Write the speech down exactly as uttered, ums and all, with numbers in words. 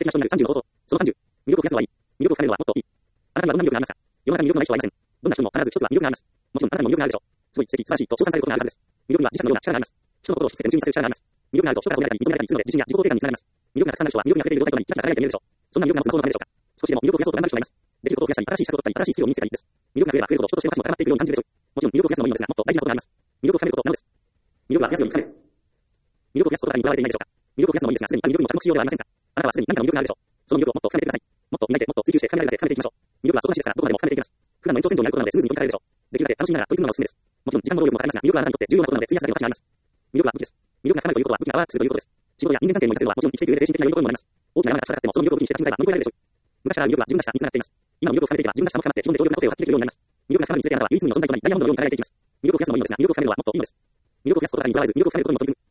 な人になるさんじゅうの冒頭。そのさんじゅう。魅力を増やすのはいい。魅力を深めるのはもっといい。あなたにはどんな魅力がありますか？世の中に魅力のない人はいません。どんな人にも必ず一つは魅力があります。もちろんあなたにも魅力があるでしょう。すごい、素敵、素晴らしいと称賛されることがあるはずです。魅力には自社のような力があります。人の心を引きつけて夢中にさせる力があります。魅力があると人が褒められたり認められたりするので自信や自己肯定感につながります。魅力がたくさんある人は魅力に溢れている状態にキラキラ輝いて見えるでしょう。そんな魅力が持つ魔法のためでしょうか。少しでも魅力を増やそうと頑張る人がいます。できることを増やしたり、新しい資格を取ったり、新しいスキルを身につけたりです。魅力が増えれば増えるほど人としての価値も高まっていくように感じるでしょう。もちろん魅力を増やすのもいいのですが、もっと大事なことがあります。魅力を深めることなのです。魅力は増やすように深める。魅力を増やすことにとらわれていないでしょうか。魅力を増やすのもいいですが、すでにある魅力にも着目しようではありませんか。あなたはすでに何かの魅力があるでしょう。その魅力をもっと深めてください。もっと磨いて、もっと追求して、深められて深めていきましょう。魅力は底なしですから、どこまでも深めていきます。普段の延長線上にあることなので、スムーズに取り替えられるでしょう。できるだけ楽しみながら取り組むのがおすすめです。もちろん時間も労力もかかりますが、魅力はあなたにとって重要なことなので、費やすだけの価値があります。魅力は武器です。魅力が深まるということは武器がパワーアップするということです。仕事や人間関係にも活かせるのはもちろん生きていく上で精神的な良いことにもなります。大きな山が立ちはだかってもその魅力を武器にして立ち向かえば乗り越えられるでしょう。昔からある魅力は自分らしさにつながっています。今の魅力を深めていけば自分らしさも深まって自分で動力の個性を発揮できるようになります。魅力が深まるにつれてあなたは唯一無二の存在となりダイヤモンドのように輝いていきます。魅力を増やすのもいいのですが、魅力を増やすのもいいのです。魅力を増やすことにとらわれず、魅力を深めることにも取り組む。